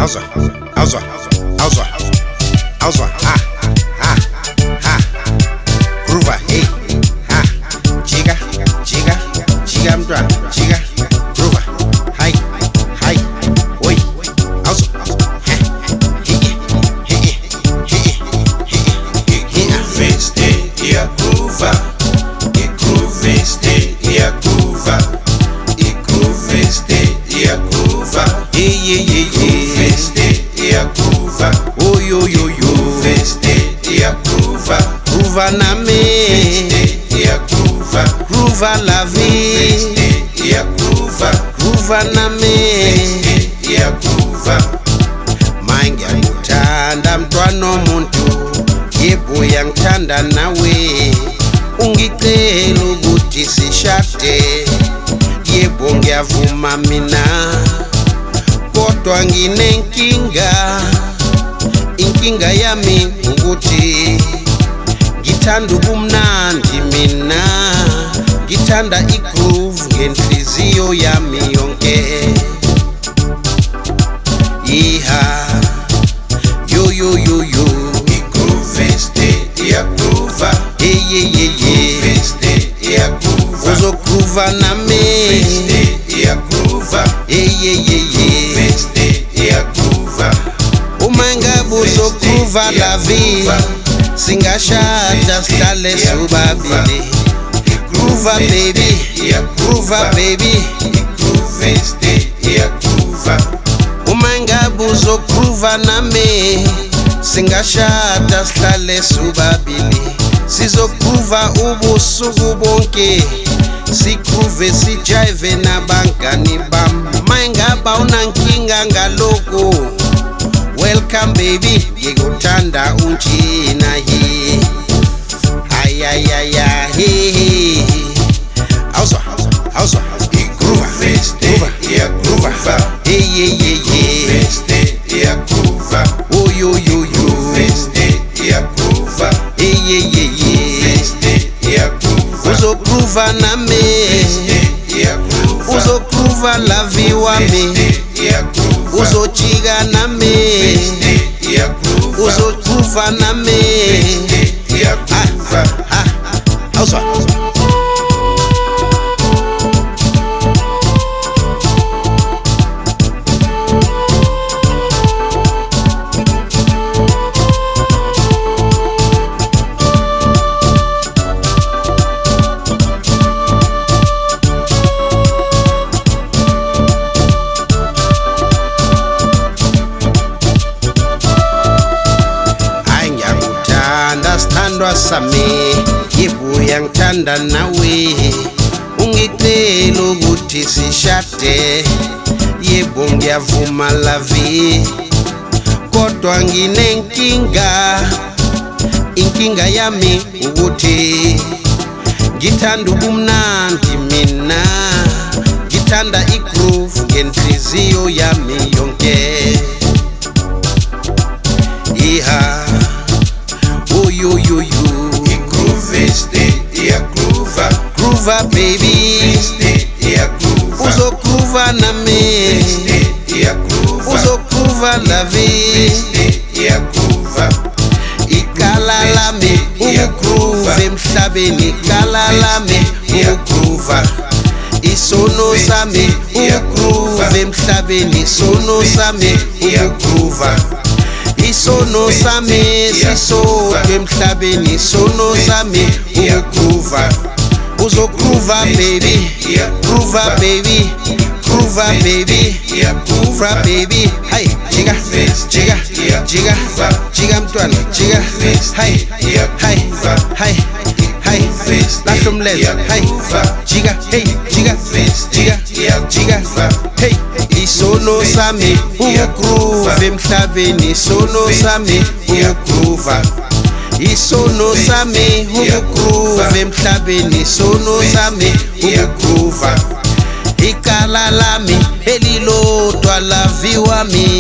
Ausa, ha, Groover, hey, ha, Chiga, mtwana, Chiga, Groover, hi, oi, Ausa, Groover na me, Groover la vie, Groover na me, Mange ngithanda mntwana omuntu, yebo yangithanda nawe, ungicela ukuthi sishade, yebo ngiyavuma mina, kodwa nginenkinga, inkinga yami ukuthi ngithanda ubumnandi mina, ngithanda igroove ngenhliziyo yami yonke. Iha yo igroove stay iyagroova, groove stay iyagroova, uzogroova nami stay iyagroova, groove stay iyagroova, uma ngabe uzogroova la vie, singashada sihlale sobabili. Groover baby, Groover baby, igroove stay iyagroova, uma ngabe uzogroova nami, singashada sihlale sobabili. Sizogroova ubusuku bonke, sigroove sijive nabangani bami. Uma ngabe unankinga ngaloko, welcome baby, ngikuthanda unjina hi. Hey. Ausa, igroove stay iyagroova, hey. stay iyagroova, Yo. stay iyagroova, Hey. stay iyagroova, Uzogroova nami, stay iyagroova, uzogroova la vie wami, iyagroova, uzochiga nami, stay iyagroova, uzogroova nami. stay iyagroova. Ausa. Sithandwa sami, yebo yangithanda nawe, ungicela ukuthi sishade, yebo ngiyavuma la vie, kodwa nginenkinga, inkinga yami ukuthi ngithanda ubumnandi mina, ngithanda igroove ngenhliziyo yami yonke. Iha yo igroove stay iyagroova, Groover baby, stay iyagroova, uzogroova nami, stay iyagroova, uzogroova la vie, stay iyagroova, ikala lami ugroove emhlabeni, ikala lami ugroova, isono sami ugroove emhlabeni, isono sami ugroova, isono sami sisodwa emhlabeni, isono sami ugroova. Uzogroova baby, Groover baby, Groover baby, Groover baby. Hey, chiga mtwana, chiga. Hey, lahla umlenze. Hey, chiga. Hey, isono sami ugroove emhlabeni, isono sami ugroova. Isono sami ugroove emhlabeni, isono sami ugroova. Ikala lami elilodwa la vie wami,